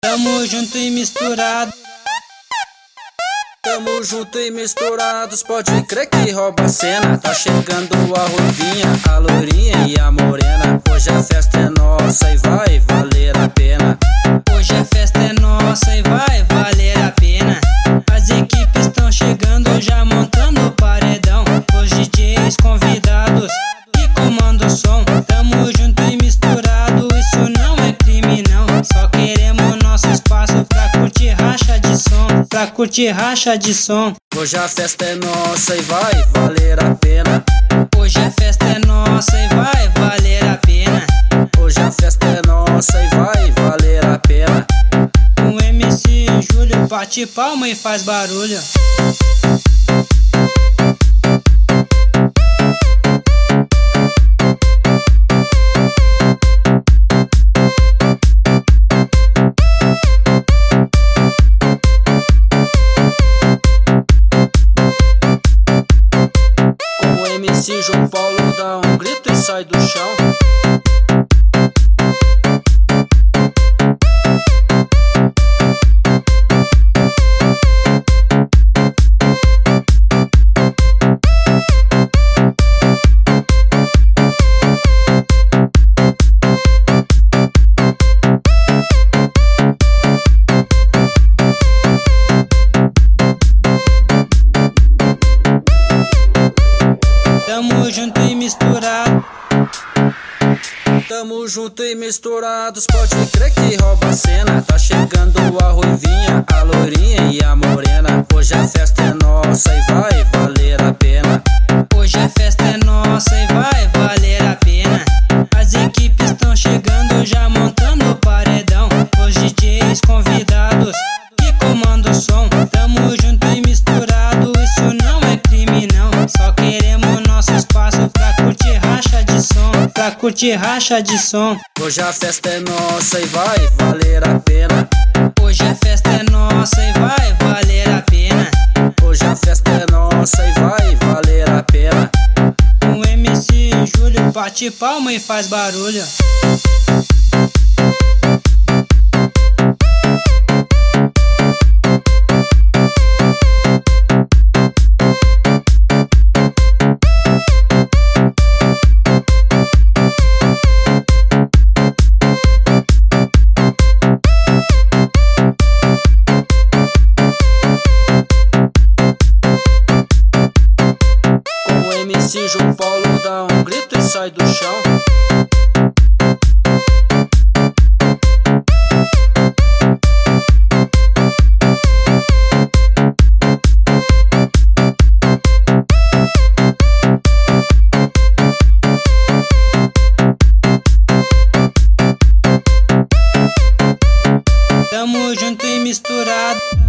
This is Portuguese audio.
Tamo junto e misturado. Tamo junto e misturados, pode crer que rouba a cena. Tá chegando a Ruivinha, a Lourinha e a Morena. Hoje a festa é nossa e vai valer a pena. Hoje a festa é nossa e vai valer a pena. As equipes estão chegando, já montando o paredão. Os DJs convidados que comandam o som. Tamo junto e misturado, isso não é crime não. Só queremos nosso espaço pra curtir racha de som. Pra curtir racha de som. Hoje a festa é nossa e vai valer a pena. Hoje a festa é nossa e vai valer a pena. Hoje a festa é nossa e vai valer a pena. O MC Júlio bate palma e faz barulho. MC João Paulo dá um grito e sai do chão. Tamo junto e misturado. Tamo junto e misturados, pode crer que rouba a cena. Tá chegando a Ruivinha, a Lourinha e a Morena. Hoje a festa é nossa e vai valer a pena. Hoje a festa é nossa e vai valer a pena. As equipes estão chegando, já montando o paredão. Os DJs convidados que comandam o som. Tamo junto e misturado, isso não é crime não. Só queremos nosso espaço pra curtir racha de som. Pra curtir racha de som. Hoje a festa é nossa e vai valer a pena. Hoje a festa é nossa e vai valer a pena. Hoje a festa é nossa e vai valer a pena. O MC Júlio bate palma e faz barulho. MC João Paulo dá um grito e sai do chão. Tamo junto e misturado.